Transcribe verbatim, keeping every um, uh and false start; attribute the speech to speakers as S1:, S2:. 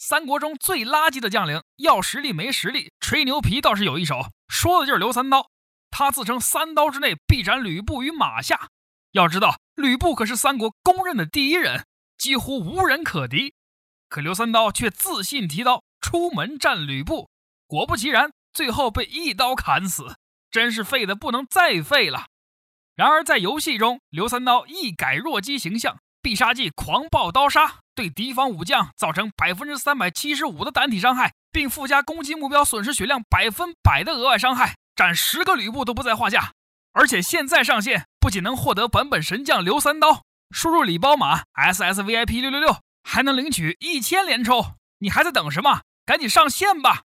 S1: 三国中最垃圾的将领，要实力没实力，吹牛皮倒是有一手，说的就是刘三刀。他自称三刀之内必斩吕布于马下。要知道，吕布可是三国公认的第一人，几乎无人可敌。可刘三刀却自信提刀出门战吕布，果不其然，最后被一刀砍死，真是废的不能再废了。然而在游戏中，刘三刀一改弱鸡形象，必杀技狂暴刀杀，对敌方武将造成 百分之三百七十五 的单体伤害，并附加攻击目标损失血量百分百的额外伤害，斩十个吕布都不在话下。而且现在上线，不仅能获得版本神将刘三刀，输入礼包码 S S V I P 六六六，还能领取一千连抽。你还在等什么？赶紧上线吧！